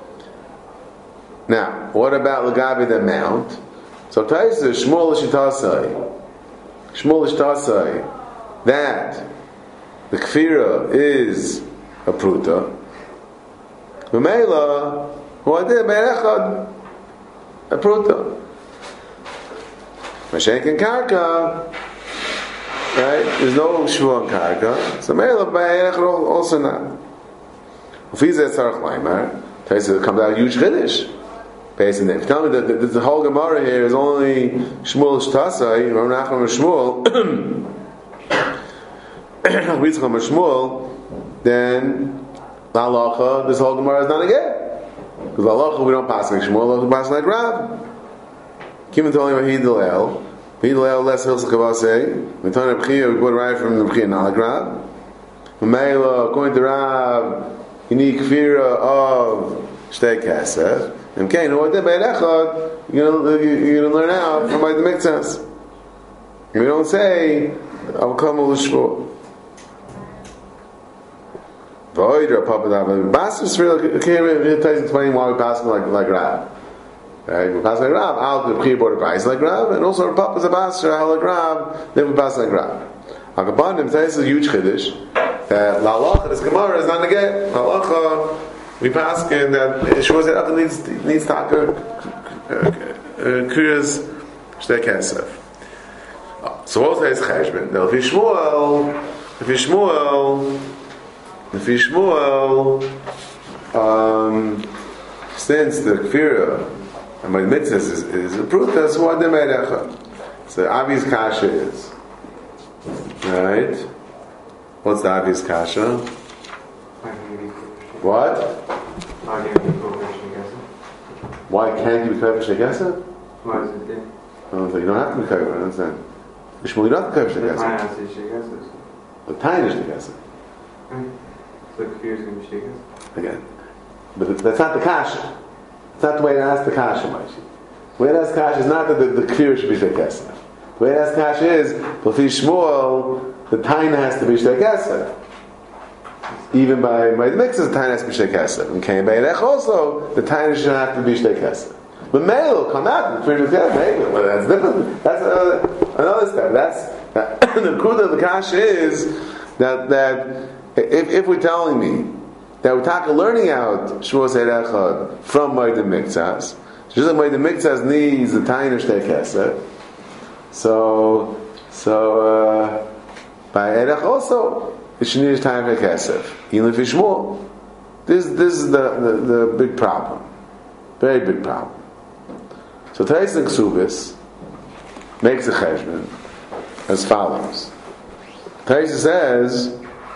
Now, what about Lagabi the amount? So Taisa Shmuel Shitasai. Shmuel Ishtasai, that the kfira is a pruta. Memela, who I did Echad, a pruta. Mashenk and karka, right? There's no shvu on karka. So Memela Echad also not. Ufizet Tzarech Laimar, Taisa comes out a huge chiddush. Based on that. If you tell me that the, the whole Gemara here is only Shmuel Shtasai, Rav Nachman Shmuel, Ritzcham Shmuel, then La Halacha, this whole Gemara is not again. Because La Halacha we don't pass like Shmuel, we pass like Rav. Kim told him Hidlel, Hidlel less Hilsa Kavase, we told him B'chia, we put right from the B'chia, not like Rav. Meila, according to Rav, you need Kfira of Shtei Kesef. Okay, no, what did Eid Echad? You're gonna you're gonna learn out from by the Miktzas. You don't say I'll come with Shvuah. Void or Papa David. Bastards really okay. He's explaining why we pass like like Rav. Right, we pass like Rav. I'll do the border price like Rav, and also Papa's a bastard. I'll like Rav. Then we pass like Rav. Akabandim says a huge chiddush that La Halacha this Gemara is not again. La Halacha. We pass in that Shavuos Eid Echad needs needs taka kriyas shtei kesef. So what is cheshbon? Now if you Shmuel, if you Shmuel, if you Shmuel, um, since the kfira And my mitzvah is, is a pruta, so what the merecha. So the obvious kasha is, right? What's the obvious kasha? What? Why can't you be kovesh negesa? Why is it there? I don't think you don't have to be kovesh. I understand. Shmuel, you don't have to kovesh The negesa. Tanya says shegesses. The time is negesa. So the kfir is going to be shegesses. Again, but that's not the kasha. It's not the way to ask the kasha, Maishi. The way to ask kasha is not that the, the kfir should be shekesa. The way to ask kasha is, B'fi Shmuel, the taina has to be shekesa. Even by my mixes, the taina has to be shekesa. And came by Erech also, the taina should have to be shekesa. But male will come out, the kfir shekesa, maybe. Well, that's different. That's another, another step. That's, that, the kuda of the kasha is that, that if, if we're telling me that we're talking learning out Shmuel Seir Echad from Moedim Miktzas, just like Moedim Miktzas needs the Taina Shtei Kesef, so so uh, by Erech also it should need Taina Shtei Kesef. Even if it's Shmuel, this this is the, the, the big problem, very big problem. So Teis and Ksubis makes a cheshbon as follows. Teis says.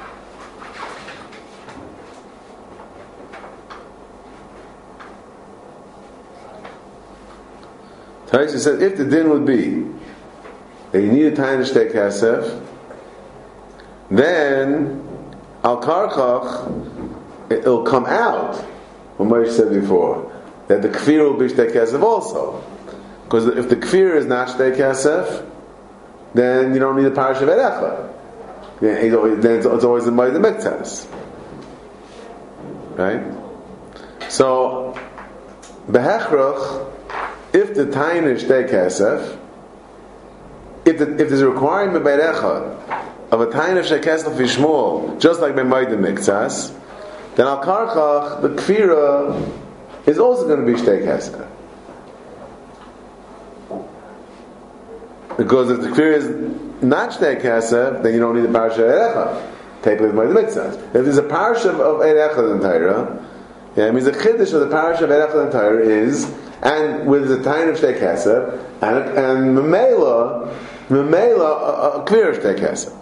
Taisa said, if the din would be that you need a time to shtei kasef, then al karchach it'll come out. What Moshe said before, that the kfir will be shtei kasef also, because if the kfir is not shtei kasef, then you don't need a parish of erecha. Then it's always the Moed Miktzas, right? So behechrach. If the taina is shtei kasef, if the, if there's a requirement by Echad of a taina shtei kasef v'shmuel, just like by Moedim Miktzas, then al karchach the kfira is also going to be shtei kasef, because if the kfira is not shtei kasef, then you don't need the parasha Echad. Take with Moedim Miktzas. If there's a parasha of, of Echad in Torah, yeah, it means the chiddush of the parasha of Echad in Torah is. And with the time of shtei kasef, and and memela, memela a clear shtei kasef.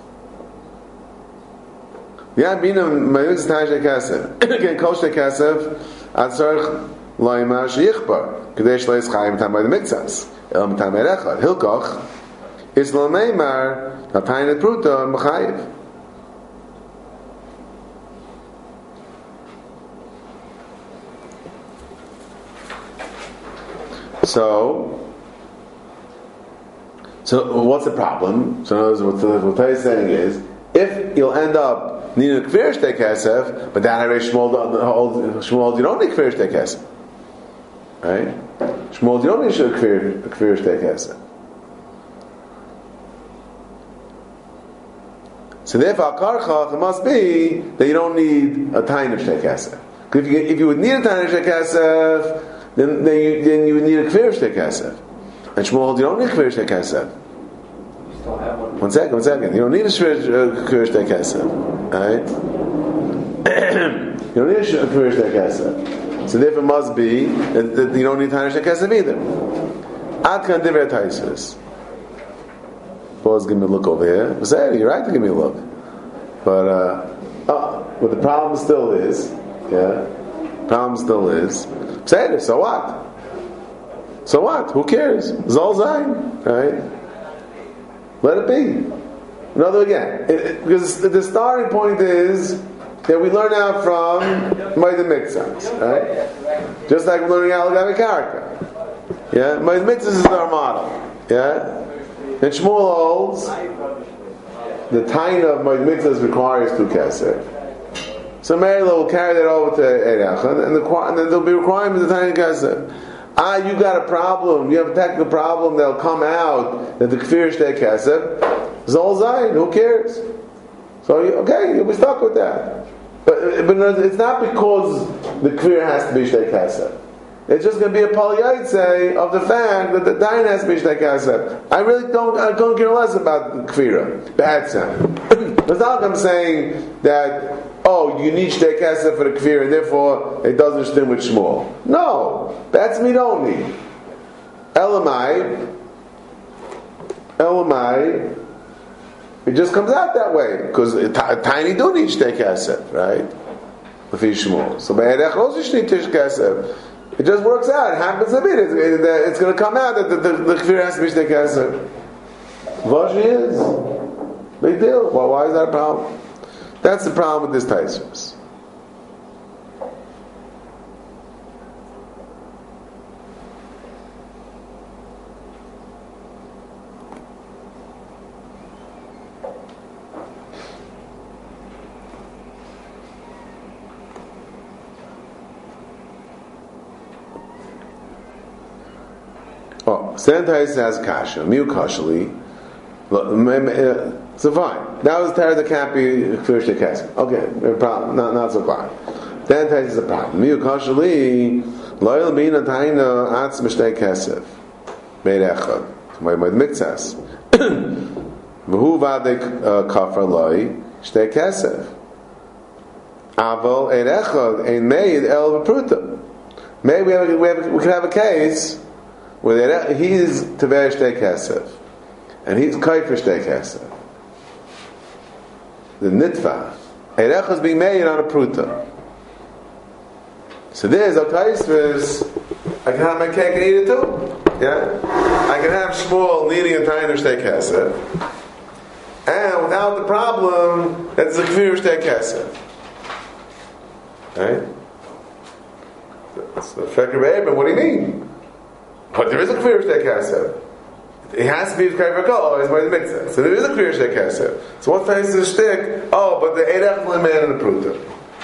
Yeah, bina memela time shtei kasef. Again, kol shtei kasef atzarich loymar sheyichbar kadesh leis chayim tam by the miktzas el tam erechad hilkoch is lomeimar natayin et pruta mechayiv. So, so what's the problem? So, in other words, what, what Tay is saying is, if you'll end up needing a kfir shtei kasef, but that Harei Shmuel, Shmuel, you don't need kfir shtei kasef, right? Shmuel, you don't need a kfir, a kfir shtei kasef. So therefore, karchach, it must be that you don't need a taina shtei kasef. If you if you would need a taina shtei kasef, Then, then, you, then you would need a kfir shtei kasef. And Shmuel, you don't need a kfir shtei kasef. You still have one. One second, one second. You don't need a kfir shtei kasef, right? You don't need a kfir shtei kasef. So therefore, it must be that, that you don't need taina shtei kasef either. Ad kan divrei Taisus. Pause, give me a look over here. Say, you're right to give me a look. But uh, oh, but the problem still is, yeah. Problem still is. Say it, so what? So what? Who cares? Zol Zayin, right? Let it be. Another again. It, it, because the starting point is that we learn out from Moedim Miktzas, right? Just like we're learning out Lagavi character. Yeah? Moedim Miktzas is our model. Yeah? And Shmuel holds the taina of Moedim Miktzas requires two kesef. So Mary will carry that over to Erech, and, the, and then there'll be requirements of the Tanya Kesef. Ah, you got a problem, you have a technical problem, that'll come out that the Kfir Shtei Kesef, Zol Zayin, who cares? So, okay, you'll be stuck with that. But, but it's not because the Kfir has to be Shtei Kesef. It's just going to be a Paliyaytse of the fact that the Dayan has to be Shtei Kesef. I really don't, I don't care less about the Kfira. Bad sound. It's not like I'm saying that oh, you need shtei kasef for the kfir, and therefore it doesn't stem with Shmuel. No, that's me don't need. Elamai, Elamai, it just comes out that way because a, t- a tiny do need shtei kesef, right? So by erech also need tish kesef. It just works out. It happens a bit. It's, it, it's going to come out that the the, the kfir has to be shtei kesef. Vashi is big deal. Well, why is that a problem? That's the problem with this Taisus. Oh, Santais has kasha, miu kashali. So fine. That was terror that can't be first a kesef. Okay, problem. Not not so fine. Santais is a problem. Miu kashali loyal mina taina atz mishtei kesef. Made echad. My my mixas. V'hu vadek kafar loy shtei kesef. Aval ein echad ein made el v'pruta. Maybe we have we have we could have a case where he's Tever Shtei Kesef, and he's Kaifer Shtei Kesef. The Nitva, Erecha is being made on a Pruta. So there's a Taisvis, I can have my cake and eat it too. Yeah? I can have Shmuel needing a Tainer Shtei Kesef, and without the problem, it's a Kfir Shtei Kesef. Right? So, Fekir what do you mean? But there is a clear shtei kesef. It has to be kaifer kol, otherwise by the mitzvah. So there is a clear shtei kesef. So what ties to the shtick? Oh, but the eirech man and the pruta.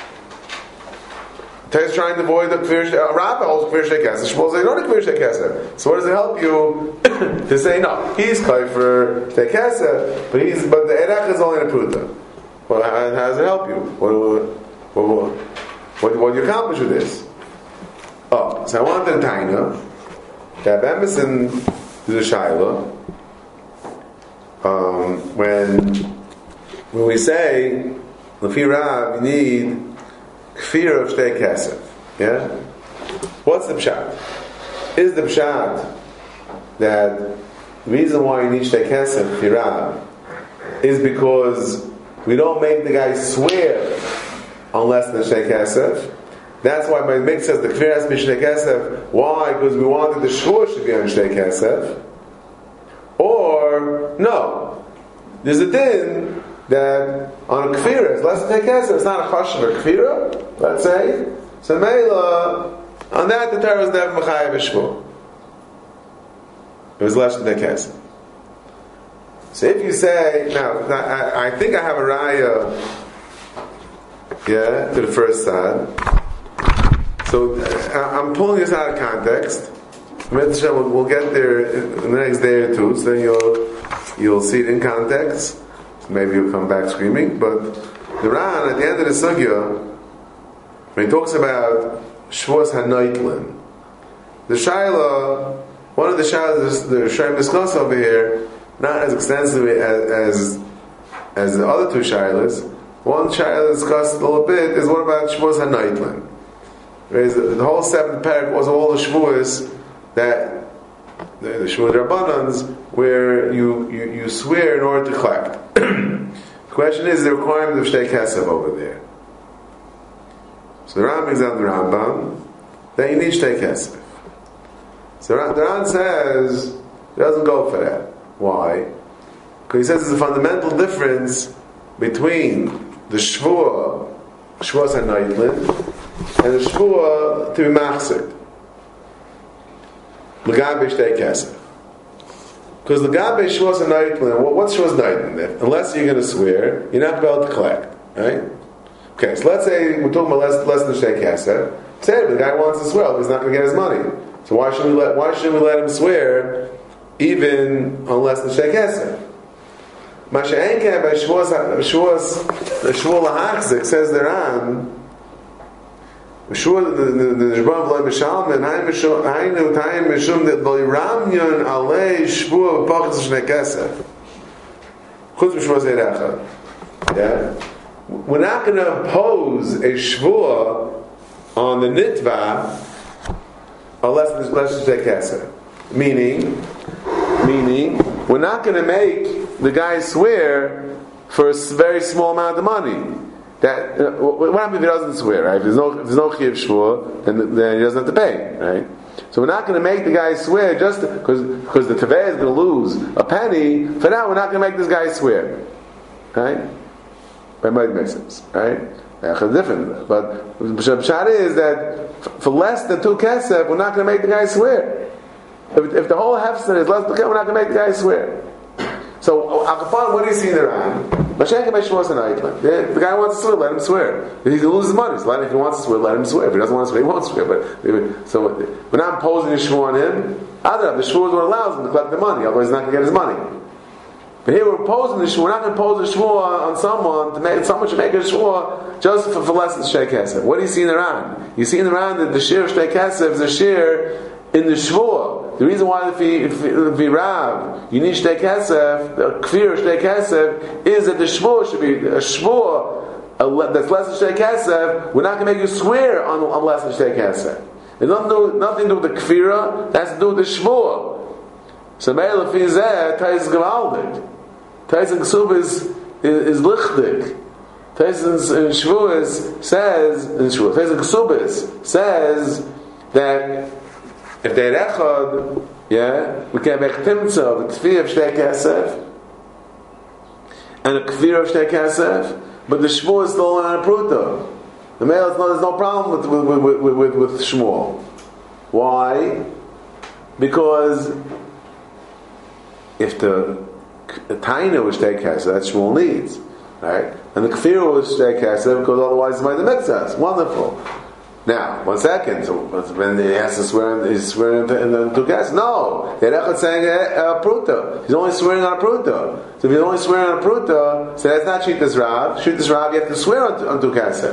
Tais trying to avoid the clear shtei. Rabbi holds clear shtei kesef. Shmuel says not a clear shtei kesef. So what does it help you to say no? He's kaifer shtei kesef, but he's but the eirech is only the pruta. Well, how, how does it help you? What what what, what, what do you accomplish with this? Oh, so I wanted a taina. That Emerson is a shaila. Um, when when we say Lefi Rav, you need kfir of shtei kesef. Yeah. What's the pshat? Is the pshat that the reason why you need shtei kesef Lefi Rav is because we don't make the guy swear on less than shtei kesef? That's why my mix says the kfir has to be shtei kesef. Why? Because we wanted the shvur should be on shtei kesef. Or no, there's a din that on a kfira it's less than shtei kesef. It's not a chashav or kfira. Let's say so. Meila on that the Torah is never mechayev shvur. It was less than shtei kesef. So if you say now, I, I think I have a raya, yeah, to the first side. So uh, I'm pulling this out of context. We'll, we'll get there in the next day or two, so then you'll you'll see it in context. Maybe you'll come back screaming. But the Ran at the end of the sugya, when he talks about Shvos Hanoitlin, the Shaila, one of the Shailas the Shaila discuss over here, not as extensively as as, as the other two Shailas. One Shaila discussed a little bit is what about Shvos Hanoitlin? The whole seventh paragraph was all the shvuos that the, the shvuos rabbanans where you, you, you swear in order to collect. The question is the requirement of shtei kesef over there. So the Rambam is on the Rambam that you need shtei kesef. So the Ran says it doesn't go for that. Why? Because he says there's a fundamental difference between the shvuah, shvuos hanoitlin, and the shvuah to be machzir. L'gabe shtei kesef. Because l'gabe shvuos hanoitlin, well, what's shvuos hanoitlin? Unless you're going to swear, you're not going to be able to collect, right? Okay, so let's say we're talking about less, less than shtei kesef. Say the guy wants to swear, he's not going to get his money. So why should we let why should we let him swear even on less than shtei kesef? Masha enke by shvuos shvuos the shvuah lahachzik says the Ran. Sure, the the Shbam v'loy b'shalom and haynu tayim mishum that loy ramyon alei shvuah b'pachas shnei kesef. Chutz b'shvuah zeirecha. Yeah, we're not going to impose a shvuah on the nitva unless there's less shnei kesef. Meaning, meaning, we're not going to make the guy swear for a very small amount of money. That uh, what happens if he doesn't swear? Right? If there's no if there's no chiyuv shvua, then then he doesn't have to pay. Right? So we're not going to make the guy swear just because because the teveh is going to lose a penny. For now, we're not going to make this guy swear. Right? By might make sense. Right? It's different. But the pshat is that for less than two kesef, we're not going to make the guy swear. If, if the whole hefzer is less than two kesef, we're not going to make the guy swear. So, Akafan, what do you see in the Ran? The, the guy wants to swear, let him swear. If he can lose his money, so let him, if he wants to swear, let him swear. If he doesn't want to swear, he won't swear. But so we're not imposing a shvur on him. Other the shvur is what allows him to collect the money, otherwise he's not going to get his money. But here we're imposing the shvur. We're not going to impose a shvur on someone to make someone should make a shvur just for, for less than shtei kesef. What do you see in the Ran? You see in the Ran that the shir shtei kesef is a shir in the shvur. The reason why if you if, if you Rav, you need shtei kesef, the kfir shtei kesef is that the shvur should be a shvur that's less than shtei kesef. We're not going to make you swear on, on less than shtei kesef. It nothing to do nothing to do with the kfira. That's to do with the shvur. So Meir Lefizeh Tais Gavaldik. Tais and Ksub is is lichtig. Tais and Shvuas says in Shvuas. Tais and Ksubis says that if they're echad, yeah, we can make timtza of a tefillah of shtei kesef and a kfir of shtei kesef, but the shmuel is still on a pruta. The male is no, there's no problem with with with with, with, with shmuel. Why? Because if the, the taina was shtei kesef, that shmuel needs, right? And the kfir was shtei kesef because otherwise it's by the mitzvahs. Wonderful. Now, one second. So when he has to swear, he's swearing in the two guests. No, the Echad saying a pruta. He's only swearing on a pruta. So if he's only swearing on a pruta, so that's not shittas rav. Shittas rav, you have to swear on, on two kesef.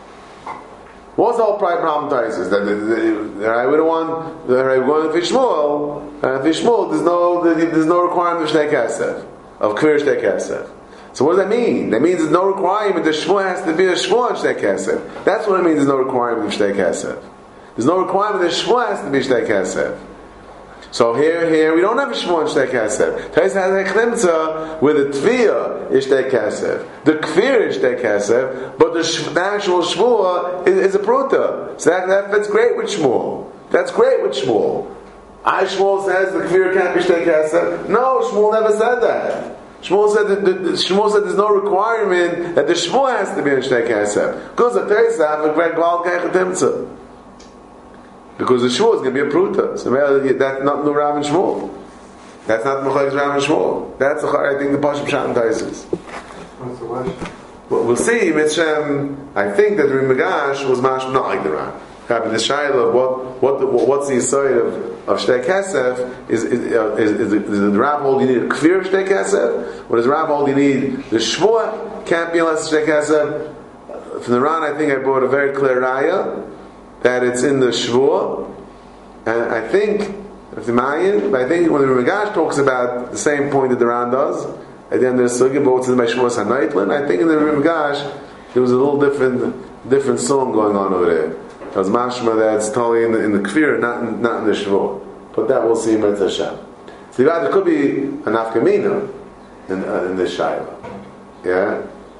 What's the whole problem? Is that right? We don't want right, we're going to Fishmul. Uh, Fishmul, there's no there's no requirement of shtei kesef of kvir shtei kesef. So what does that mean? That means there's no requirement. The shvur has to be a shvur on shtei kesef. That's what it means. There's no requirement of shtei kesef. There's no requirement. The shvur has to be shtei kesef. So here, here we don't have a shvur on shtei kesef. Tais has a chlimtza where the tviyah is shtei kesef, the kfir is shtei kesef, but the, sh- the actual shvur is, is a pruta. So that, that fits great with Shmuel. That's great with Shmuel. I Shmuel says the kfir can't be shtei kesef. No, Shmuel never said that. Shmuel said that the, the, Shmuel said there's no requirement that the shvur has to be in shtei kesef because the teisaf a great gal kechatimtza. Because the shvur is going to be a pruta. So that's not no Rav and Shmuel. That's not Mechalekes Rav and Shmuel. That's the I think the Pashim Shat Taisis. What's the question? Well, we'll see. Mitzvah. I think that the Rimagash was mash not like the Rav. Having the shaila of what what the, what's the aside of of shtei kesef is is, uh, is, is, is the Rav hold you need a kfir of shtei kesef? What does Rav hold you need the shvur can't be unless shtei kesef? From the Ran, I think I brought a very clear raya that it's in the shvur, and I think if the Mayan, but I think when the Rimagash talks about the same point that the Ran does, at the end of the sugya, but it's in the shvur sanaitlin. I think in the Rimagash there was a little different different song going on over there. It was mashma that's totally in the, in the kfir, not in, not in the shvur. But that we'll see in Mitzvah Hashem. So there could be an afkamina in, uh, in this shayla. Yeah?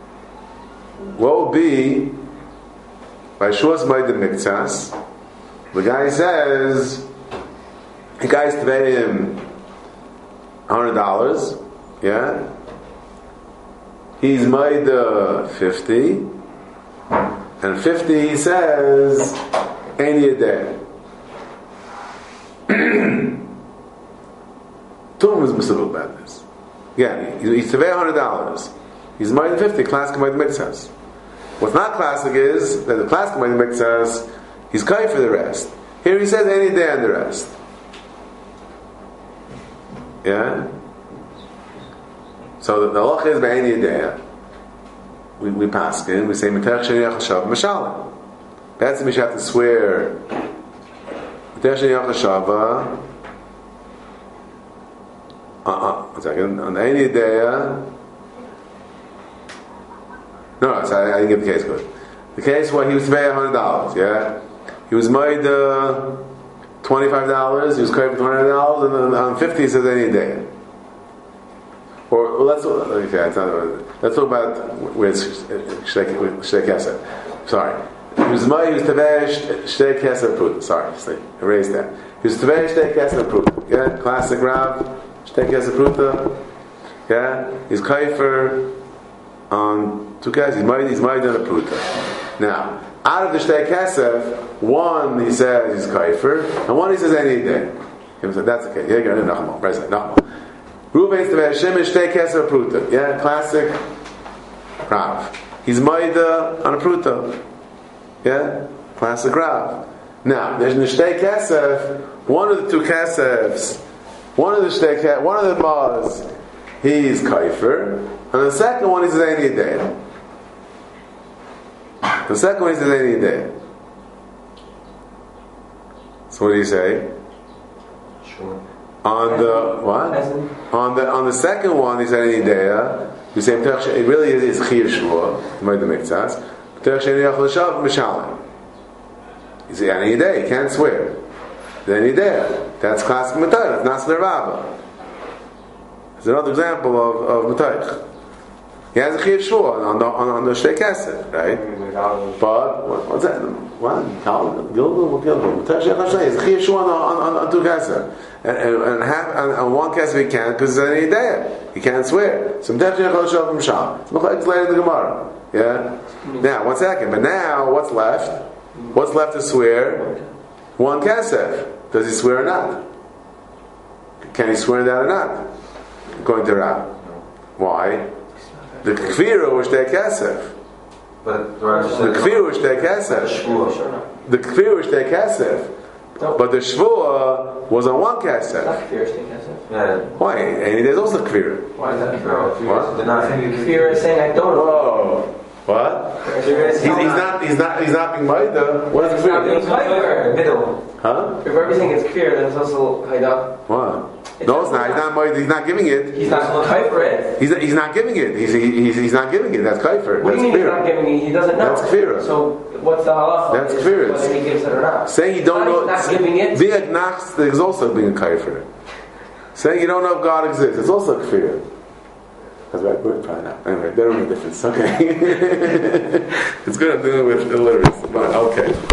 What will be by Shuas Maidim Miktsas? The guy says, the guy's to pay him one hundred dollars. Yeah? He's made uh, fifty. And fifty, he says, any a day. Tum is miserable about this. Yeah, he's to pay one hundred dollars. He's made fifty, classic made mitzvahs. What's not classic is that the classic made mitzvahs, he's kai for the rest. Here he says any day and the rest. Yeah? So the, the halach is by any a day. We, we pass in, we say Mitach Sheni Yachashav Mashalim. That's the Mishat to swear Mitach Sheni Yachashava uh-uh, one second, on any day no, no, sorry, I didn't get the case good. The case where he was to pay one hundred dollars, yeah? He was made uh, twenty-five dollars, he was kayfer twenty-five dollars, and then on fifty he says any day. Or well, let's okay, it's not, let's talk about with shtei kesef. Sorry, he was my he was tavesh shtei kesef prut. Sorry, erase that. He was tavesh shtei kesef prut. Yeah, classic Rav shtei kesef pruta. Yeah, he's kayfer on two guys. He's married. He's married on a pruta. Now, out of the shtei kesef, one he says he's kayfer, and one he says any day. That's okay. Yeah, go to Nachman. Right, Nachman. Ruvain's the Hashem shtei kesef pruta. Yeah, classic Rav. He's maida on a pruta. Yeah, classic Rav. Now, there's the shtei kesef. One of the two kesefs, one of the shtei kesef, one of the mars, he's kaifer, and the second one is any day. The second one is any day. So what do you say? Sure. On the what? On the on the second one, he said any day. You say it really is chiyuv shvua. Made the mikzas. You say any day. You can't swear. Any day. That's classic matayich. That's not slervava. It's another example of of matayich. He has a chiyuv shvua on the on, on the shtei kesef, right? But what, what's that? What? Gilgul? What Gilgul? Matayich shechashay is a chiyuv shvua on on on two kesef. And, and, and, half, and, and one case he can't because it's any day. He can't swear. So it's later in the Gemara. Yeah? Now, one second. But now, what's left? What's left to swear? One kesef. Does he swear or not? Can he swear that or not? According to Rab. Why? The kfira was the kesef. But the kfira was the kesef. The kfira was the kesef. But the shvua was on one kesef. Not kfir, shtei kesef. yeah. Why? And there's also kfir. Why is that kfir? What? Kfir is saying I don't know. Oh, what? He's, he's not. He's not. He's not being maida. What is It's not being kfir? kfir. Middle. Huh? If everything is kfir, then it's also haida. What? No, it's not. He's not maida. He's not giving it. He's not kfir it. He's, he's not giving it. He's, he's, he's not giving it. That's kfir. What That's do you mean he's not kfir. giving it? He doesn't know. That's kfir. So what's the halacha? That's Is kfir. whether he gives it or not. Saying you don't know. Not giving it. Being agnach is also being a kfir. Saying you don't know if God exists, it's also kfir. That's right. We're trying out. Anyway, they don't make a difference. Okay. It's good I'm dealing with illiteracy, but okay.